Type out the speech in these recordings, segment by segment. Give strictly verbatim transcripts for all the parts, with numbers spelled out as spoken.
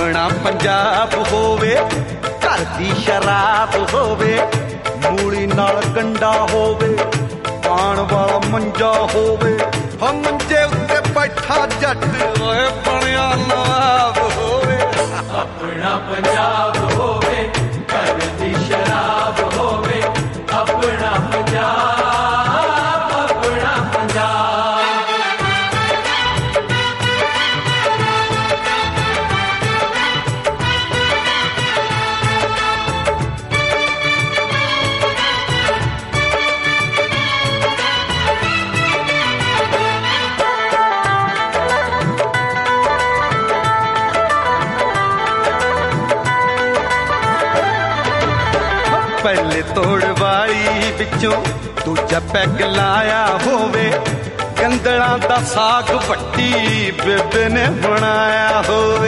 अपना पंजाब होवे, घर दी शराब होवे, मूली नाल गंडा होवे, पान वाला मंजा होवे, हम मंजे उत्ते बैठा जट ओए बनिया नवाब होवे। अपना पंजाब होवे, घर दी शराब होवे, अपना पंजाब, अपना पंजाब। पहले तोड़ वाली विचों दूजा पैग लाया होवे, गंदड़ा दा साग पट्टी बेबे ने बनाया होवे।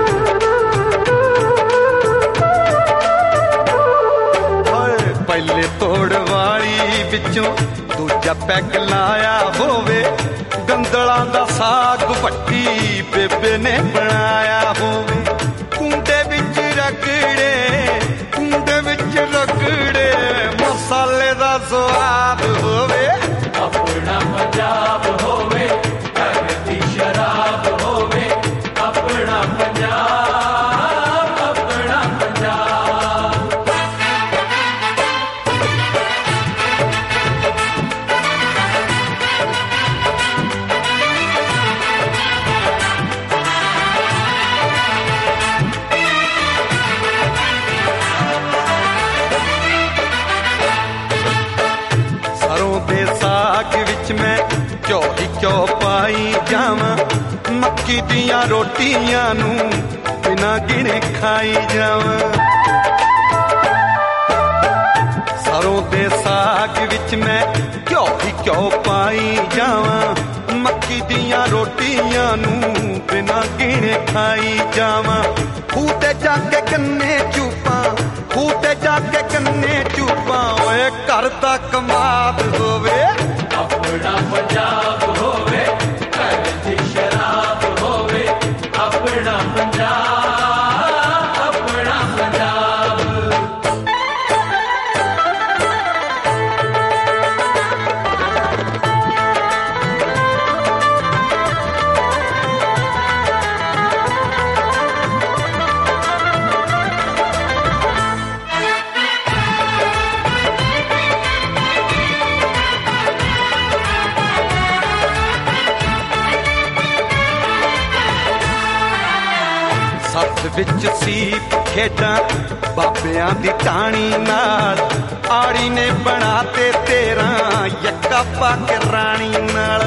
पहले तोड़ वाली विचों दूजा पैग लाया होवे, गंदड़ा दा साग पट्टी बेबे ने बनाया होवे। कुंडे विच रगड़े कुंडे विच रगड़े मसाले दा स्वाद होवे। अपना पंजाब होवे, घर दी शराब होवे, अपना पंजाब, अपना पंजाब। साग विच मैं घ्यो ही घ्यो पाई जावां, मक्की दियां रोटियां नू बिना गिने खाई जावां। सरों दे साग विच मैं घ्यो ही घ्यो पाई जावां, मक्की दियां रोटियां नू बिना गिने खाई जावां। खूते जाके कन्ने चूपां, खूते जाके कन्ने चूपां, ओए घर दा कमाद होवे। अपना पंजाब होवे, घर दी शराब होवे, अपना पंजाब, अपना पंजाब। सत्त विच सीप खेडां बाबियां दी टाणी नाल, आड़ी ने बना ते तेरा यक्का पाके राणी नाल।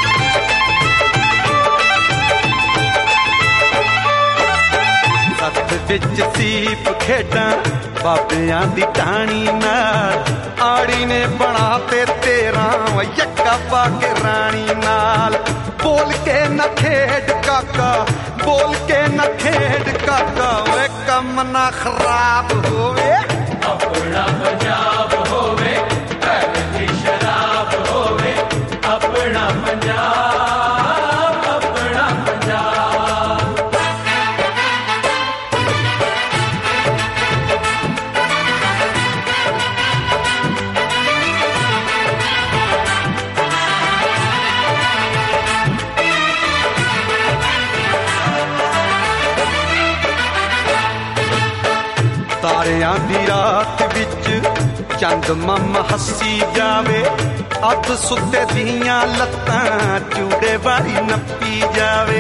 सत्त विच सीप खेडां बाबियां दी टाणी नाल, आड़ी ने बना ते तेरा यक्का पाके राणी नाल। बोल के न खेड काका, बोल के न खेड काका, वे कम ना खराब होवे। अपना पंजाब होवे, घर दी शराब होवे, अपना पंजाब, अपना पंजाब। तारियां दी रात विच चंद मम हसी जावे, अध सुते दियां लत्तां चूड़े वाली नप्पी जावे।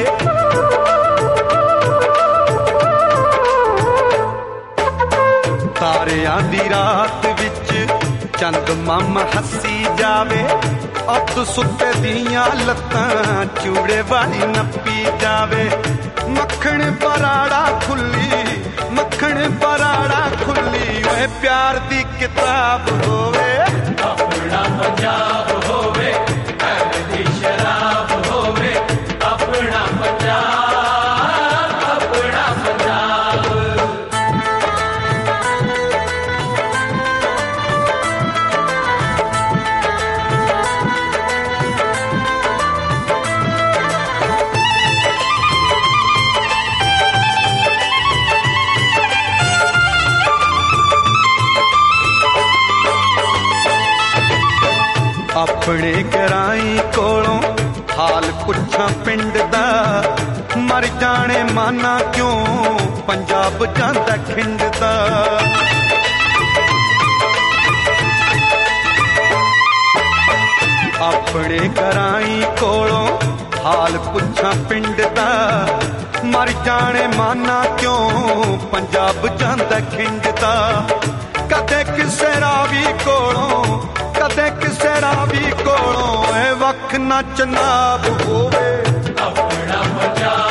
तारियां दी रात विच चंद मम हसी जावे, अध सुते दियां लत्तां चूड़े वाली नप्पी जावे। मक्खण पराड़ा खुली, मक्खण पराड़ा खुली, ओए प्यार दी किताब होवे। अपना पंजाब होवे, घर दी शराब होवे, अपना पंजाब, अपना पंजाब। ਆਪਣੇ ਕਰਾਈ ਕੋਲੋਂ ਹਾਲ ਪੁੱਛਾਂ ਪਿੰਡ ਦਾ ਮਰ ਜਾਣੇ ਮਾਨਾ ਕਿਉਂ ਪੰਜਾਬ ਜਾਂਦਾ ਖਿੰਡਦਾ ਆਪਣੇ ਕਰਾਈ ਕੋਲੋਂ ਹਾਲ ਪੁੱਛਾਂ ਪਿੰਡ ਦਾ ਮਰ ਜਾਣੇ ਮਾਨਾ ਕਿਉਂ ਪੰਜਾਬ ਜਾਂਦਾ ਖਿੰਡਦਾ ਕਦੇ ਕਿਸੇ ਰਾਵੀ ਕੋਲੋਂ ਕਦੇ ਕਿਸੇ ਰਾਵੀ ਕੋਲੋਂ ਇਹ ਵੱਖ ਨਾ ਚਨਾਬ ਹੋਵੇ ਆਪਣਾ ਪੰਜਾਬ